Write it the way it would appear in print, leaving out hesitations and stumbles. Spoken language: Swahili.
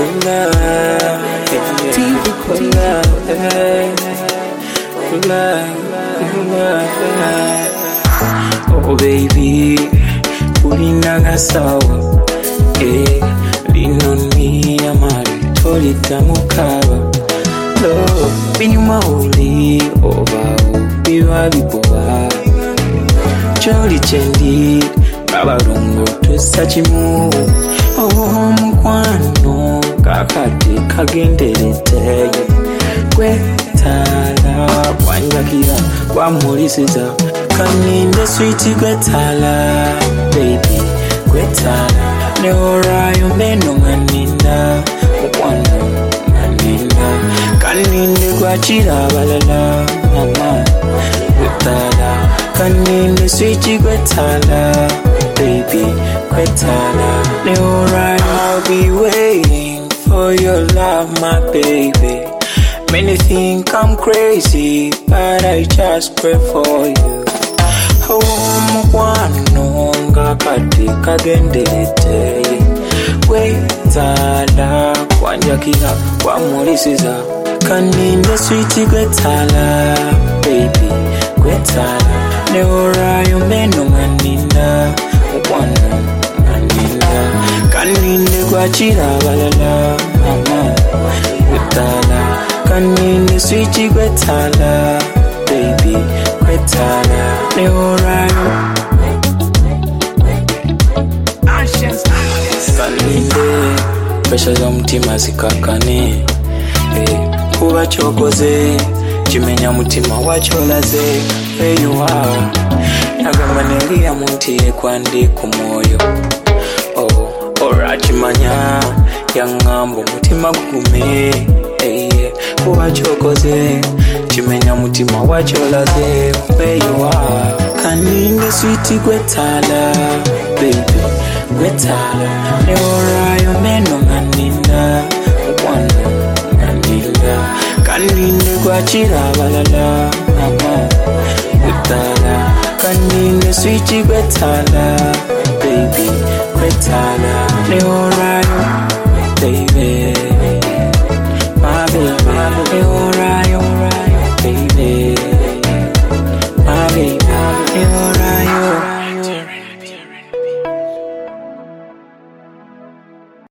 Oh baby, ulinaga sawa, linoni amari tolita mukaba. Love, binyuma uli oba biba biboba. Jolly chendi, babalongo tusachimu. Oh mukwano, kakati kagenderete. Gwetala, wanjakira, wamulisiza. Kaninde sweetie gwetala, baby, gwetala. Neora yomeno nganinda, mukwano nganinda. Kaninde gwachira balala, mama, gwetala. Kaninde sweetie gwetala, baby, gwetala. Neora, I'll be waiting for your love, my baby. Many think I'm crazy, but I just pray for you. Mukwano ngakati kagenderete. Gwetala, wanjakira, wamulisiza. Kaninde sweetie gwetala, baby, gwetala. Neora yomeno nganinda, mukwano nganinda. Kaninde gwachira balala, mama, gwetala. Kaninde sweetie gwetala, baby, gwetala. Neora kaninde pesha za mutima zikakane. Kuba chokoze chimenya mutima wacholaze. Where you are nagamba nelia muntiye kwandi kumoyo. Orachimanya yangambo mutima gugume. Kuba chokoze chimenya mutima wacholaze. Where you are kaninde sweetie gwetala, baby, gwetala. Neora yomeno nganinda, mukwano nganinda. Kaninde gwachira balala, mama, gwetala. Kaninde sweetie gwetala, baby, gwetala. Neora baby.